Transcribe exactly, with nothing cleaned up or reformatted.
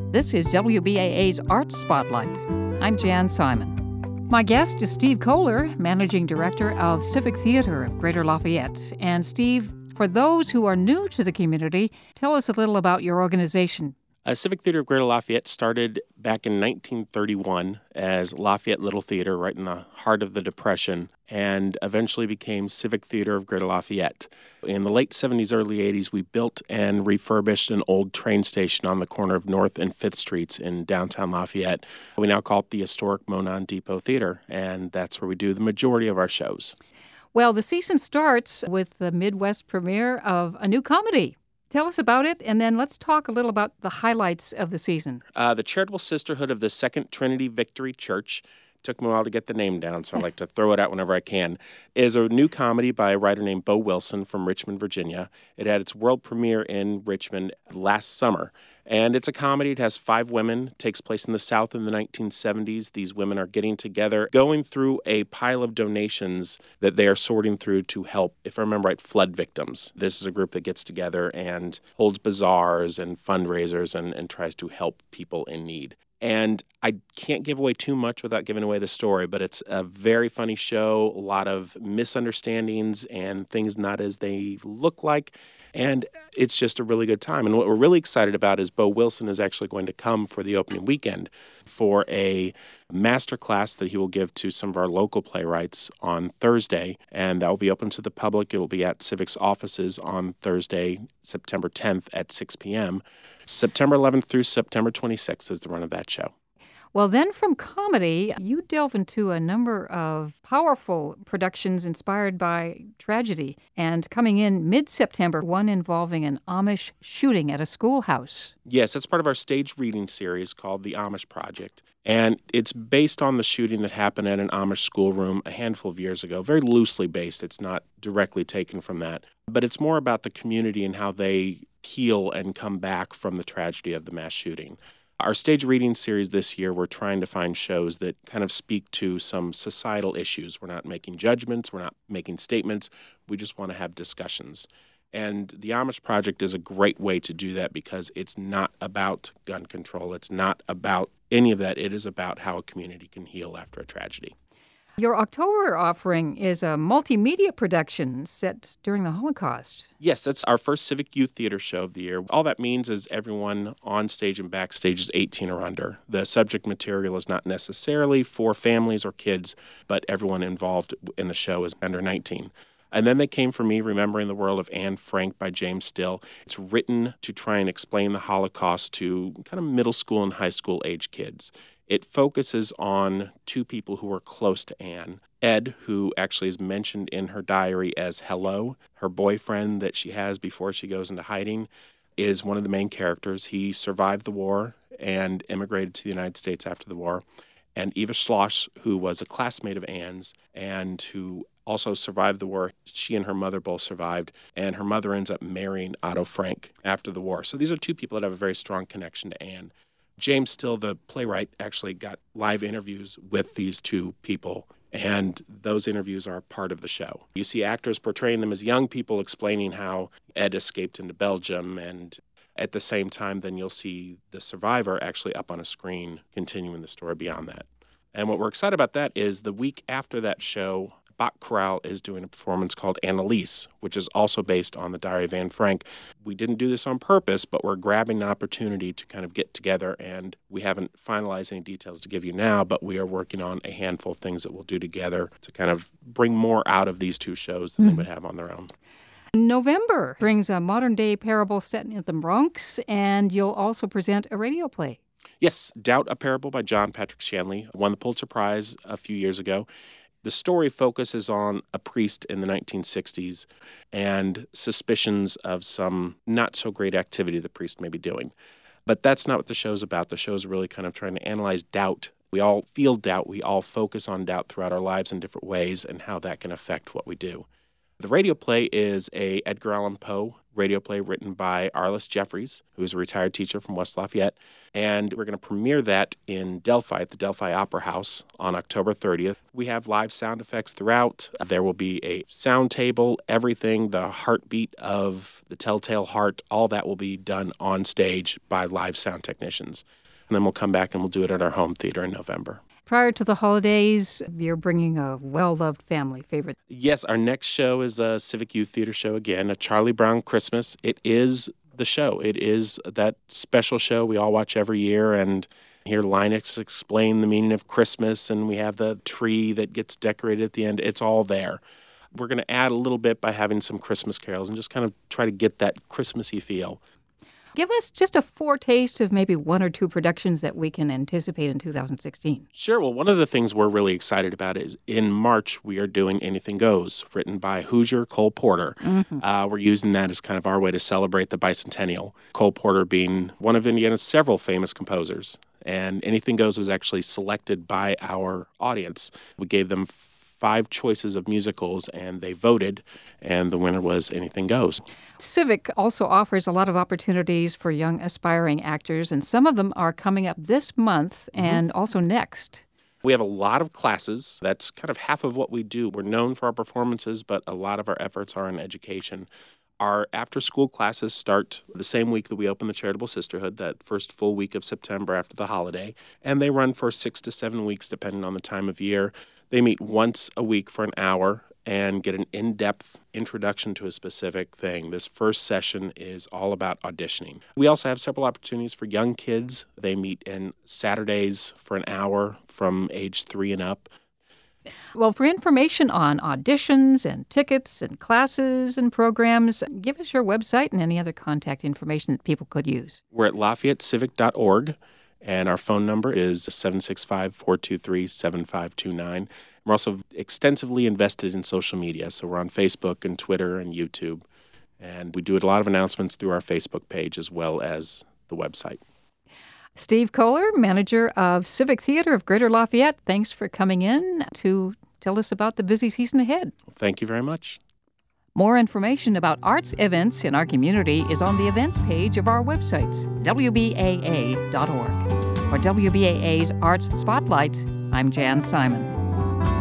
This is W B A A's Art Spotlight. I'm Jan Simon. My guest is Steve Kohler, Managing Director of Civic Theater of Greater Lafayette. And Steve, for those who are new to the community, tell us a little about your organization. Uh, Civic Theater of Greater Lafayette started back in nineteen thirty-one as Lafayette Little Theater, right in the heart of the Depression, and eventually became Civic Theater of Greater Lafayette. In the late seventies, early eighties, we built and refurbished an old train station on the corner of North and Fifth Streets in downtown Lafayette. We now call it the historic Monon Depot Theater, and that's where we do the majority of our shows. Well, the season starts with the Midwest premiere of a new comedy. Tell us about it, and then let's talk a little about the highlights of the season. Uh, the Charitable Sisterhood of the Second Trinity Victory Church, took me a while to get the name down, so I like to throw it out whenever I can, is a new comedy by a writer named Bo Wilson from Richmond, Virginia. It had its world premiere in Richmond last summer, and it's a comedy. It has five women. It takes place in the South in the nineteen seventies. These women are getting together, going through a pile of donations that they are sorting through to help, if I remember right, flood victims. This is a group that gets together and holds bazaars and fundraisers and, and tries to help people in need. And I can't give away too much without giving away the story, but it's a very funny show, a lot of misunderstandings and things not as they look like, and it's just a really good time. And what we're really excited about is Bo Wilson is actually going to come for the opening weekend for a master class that he will give to some of our local playwrights on Thursday, and that will be open to the public. It will be at Civic's offices on Thursday, September tenth at six p.m. September eleventh through September twenty-sixth is the run of that show. Well, then from comedy, you delve into a number of powerful productions inspired by tragedy. And coming in mid-September, one involving an Amish shooting at a schoolhouse. Yes, that's part of our stage reading series called The Amish Project. And it's based on the shooting that happened at an Amish schoolroom a handful of years ago. Very loosely based. It's not directly taken from that. But it's more about the community and how they heal and come back from the tragedy of the mass shooting. Our stage reading series this year, we're trying to find shows that kind of speak to some societal issues. We're not making judgments. We're not making statements. We just want to have discussions. And the Amish Project is a great way to do that because it's not about gun control. It's not about any of that. It is about how a community can heal after a tragedy. Your October offering is a multimedia production set during the Holocaust. Yes, that's our first Civic Youth Theater show of the year. All that means is everyone on stage and backstage is eighteen or under. The subject material is not necessarily for families or kids, but everyone involved in the show is under nineteen. And then they came for me, Remembering the World of Anne Frank by James Still. It's written to try and explain the Holocaust to kind of middle school and high school age kids. It focuses on two people who are close to Anne. Ed, who actually is mentioned in her diary as Hello, her boyfriend that she has before she goes into hiding, is one of the main characters. He survived the war and immigrated to the United States after the war. And Eva Schloss, who was a classmate of Anne's and who also survived the war. She and her mother both survived, and her mother ends up marrying Otto Frank after the war. So these are two people that have a very strong connection to Anne. James Still, the playwright, actually got live interviews with these two people, and those interviews are part of the show. You see actors portraying them as young people explaining how Ed escaped into Belgium, and at the same time, then you'll see the survivor actually up on a screen continuing the story beyond that. And what we're excited about that is the week after that show, Bach Chorale is doing a performance called Annalise, which is also based on the Diary of Anne Frank. We didn't do this on purpose, but we're grabbing an opportunity to kind of get together, and we haven't finalized any details to give you now, but we are working on a handful of things that we'll do together to kind of bring more out of these two shows than mm. they would have on their own. November brings a modern-day parable set in the Bronx, and you'll also present a radio play. Yes, Doubt, a Parable by John Patrick Shanley, won the Pulitzer Prize a few years ago. The story focuses on a priest in the nineteen sixties and suspicions of some not-so-great activity the priest may be doing. But that's not what the show's about. The show's really kind of trying to analyze doubt. We all feel doubt. We all focus on doubt throughout our lives in different ways and how that can affect what we do. The radio play is a Edgar Allan Poe radio play written by Arliss Jeffries, who is a retired teacher from West Lafayette. And we're going to premiere that in Delphi at the Delphi Opera House on October thirtieth. We have live sound effects throughout. There will be a sound table, everything, the heartbeat of the Telltale Heart, all that will be done on stage by live sound technicians. And then we'll come back and we'll do it at our home theater in November. Prior to the holidays, you're bringing a well-loved family favorite. Yes, our next show is a Civic Youth Theater show again, a Charlie Brown Christmas. It is the show. It is that special show we all watch every year and hear Linux explain the meaning of Christmas, and we have the tree that gets decorated at the end. It's all there. We're going to add a little bit by having some Christmas carols and just kind of try to get that Christmassy feel. Give us just a foretaste of maybe one or two productions that we can anticipate in two thousand sixteen. Sure. Well, one of the things we're really excited about is in March, we are doing Anything Goes, written by Hoosier Cole Porter. Mm-hmm. Uh, we're using that as kind of our way to celebrate the bicentennial. Cole Porter being one of Indiana's several famous composers. And Anything Goes was actually selected by our audience. We gave them five choices of musicals, and they voted, and the winner was Anything Goes. Civic also offers a lot of opportunities for young aspiring actors, and some of them are coming up this month and mm-hmm. also next. We have a lot of classes. That's kind of half of what we do. We're known for our performances, but a lot of our efforts are in education. Our after-school classes start the same week that we open the Charitable Sisterhood, that first full week of September after the holiday, and they run for six to seven weeks depending on the time of year. They meet once a week for an hour and get an in-depth introduction to a specific thing. This first session is all about auditioning. We also have several opportunities for young kids. They meet in Saturdays for an hour from age three and up. Well, for information on auditions and tickets and classes and programs, give us your website and any other contact information that people could use. We're at lafayette civic dot org. And our phone number is seven six five, four two three, seven five two nine. We're also extensively invested in social media, so we're on Facebook and Twitter and YouTube. And we do a lot of announcements through our Facebook page as well as the website. Steve Kohler, manager of Civic Theater of Greater Lafayette, thanks for coming in to tell us about the busy season ahead. Well, thank you very much. More information about arts events in our community is on the events page of our website, W B A A dot org. For W B A A's Arts Spotlight, I'm Jan Simon.